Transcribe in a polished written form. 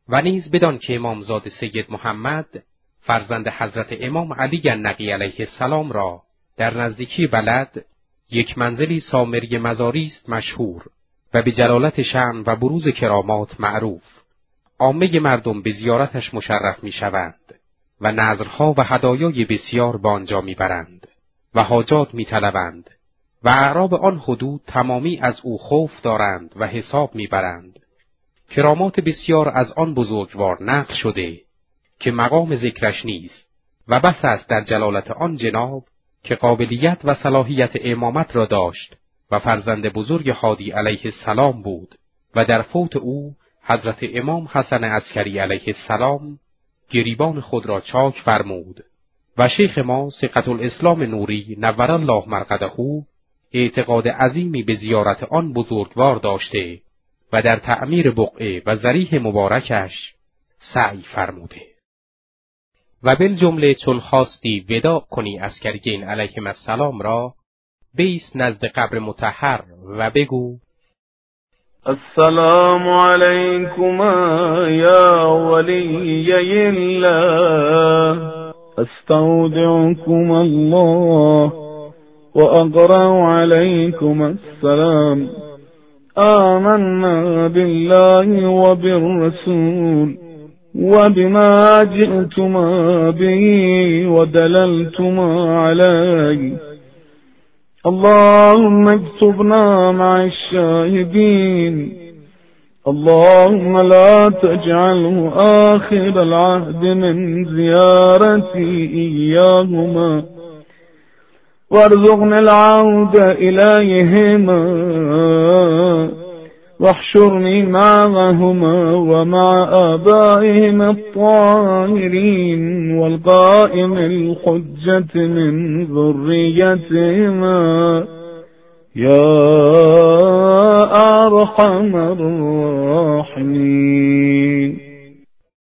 و نیز بدان که امامزاده سید محمد فرزند حضرت امام علی نقی علیه السلام را در نزدیکی بلد یک منزلی سامری مزاری است مشهور و به جلالت شأن و بروز کرامات معروف. عامه مردم به زیارتش مشرف می‌شوند و نذرها و هدایای بسیار به آنجا می‌برند و حاجات می‌طلبند و اعراب آن حدود تمامی از او خوف دارند و حساب می‌برند. کرامات بسیار از آن بزرگوار نقل شده که مقام ذکرش نیست و بس است در جلالت آن جناب که قابلیت و صلاحیت امامت را داشت و فرزند بزرگ هادی علیه السلام بود و در فوت او حضرت امام حسن عسکری علیه السلام گریبان خود را چاک فرمود و شیخ ما ثقة الاسلام نوری نور الله مرقده اعتقاد عظیمی به زیارت آن بزرگوار داشته و در تعمیر بقعه و ضریح مبارکش سعی فرموده. و بالجمله چون خواستی وداع کنی عسکریین علیهم السلام را، بیست نزد قبر مطهر و بگو: السلام علیکما یا ولی الله، استودعکم الله و اقرأ علیکم السلام، آمنا بالله و بالرسول و بما جئتما به و دللتما علیه، اللهم اكتبنا مع الشاهدين، اللهم لا تجعله آخر العهد من زيارتي إياهما، وارزقنا العود إليهما، واحشرني معهما ومع آبائهما الطاهرين والقائم الحجة من ذريتهما يا أرحم الراحمين.